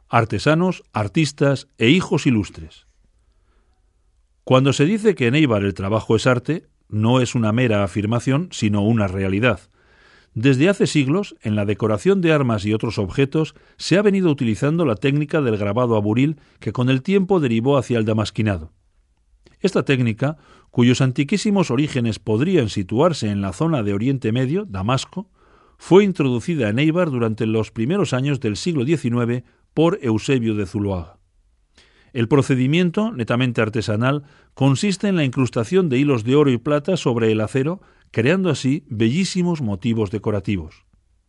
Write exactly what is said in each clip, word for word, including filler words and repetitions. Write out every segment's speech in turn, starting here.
artesanos, artistas e hijos ilustres. Cuando se dice que en Éibar el trabajo es arte, no es una mera afirmación, sino una realidad. Desde hace siglos, en la decoración de armas y otros objetos, se ha venido utilizando la técnica del grabado a buril que con el tiempo derivó hacia el damasquinado. Esta técnica, cuyos antiquísimos orígenes podrían situarse en la zona de Oriente Medio, Damasco, fue introducida en Éibar durante los primeros años del siglo diecinueve por Eusebio de Zuloaga. El procedimiento, netamente artesanal, consiste en la incrustación de hilos de oro y plata sobre el acero, creando así bellísimos motivos decorativos.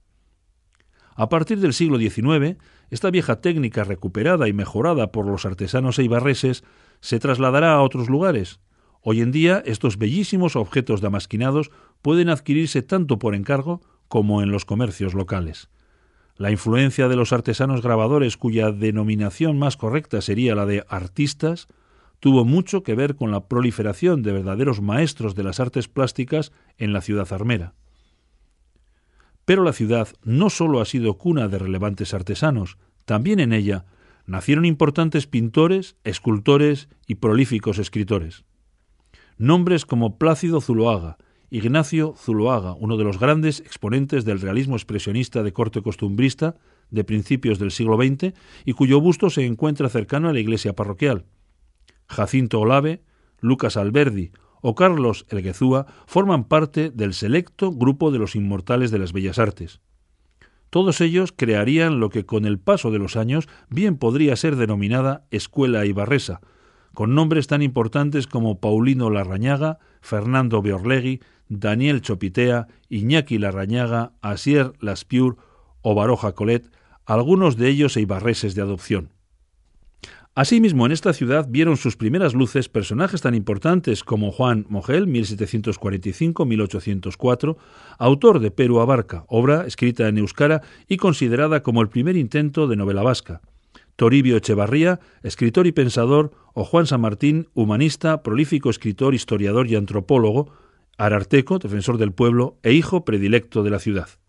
A partir del siglo diecinueve, esta vieja técnica recuperada y mejorada por los artesanos eibarreses se trasladará a otros lugares. Hoy en día, estos bellísimos objetos damasquinados pueden adquirirse tanto por encargo como en los comercios locales. La influencia de los artesanos grabadores, cuya denominación más correcta sería la de artistas, tuvo mucho que ver con la proliferación de verdaderos maestros de las artes plásticas en la ciudad armera. Pero la ciudad no solo ha sido cuna de relevantes artesanos, también en ella nacieron importantes pintores, escultores y prolíficos escritores. Nombres como Plácido Zuloaga, Ignacio Zuloaga, uno de los grandes exponentes del realismo expresionista de corte costumbrista de principios del siglo veinte y cuyo busto se encuentra cercano a la iglesia parroquial, Jacinto Olave, Lucas Alberdi o Carlos Elguezúa forman parte del selecto grupo de los inmortales de las bellas artes. Todos ellos crearían lo que con el paso de los años bien podría ser denominada Escuela Eibarresa, con nombres tan importantes como Paulino Larrañaga, Fernando Beorlegui, Daniel Chopitea, Iñaki Larrañaga, Asier Laspiur o Baroja Colet, algunos de ellos eibarreses de adopción. Asimismo, en esta ciudad vieron sus primeras luces personajes tan importantes como Juan Mogel, mil setecientos cuarenta y cinco a mil ochocientos cuatro, autor de Peru Abarca, obra escrita en euskara y considerada como el primer intento de novela vasca, Toribio Echevarría, escritor y pensador, o Juan San Martín, humanista, prolífico escritor, historiador y antropólogo, ararteco, defensor del pueblo e hijo predilecto de la ciudad.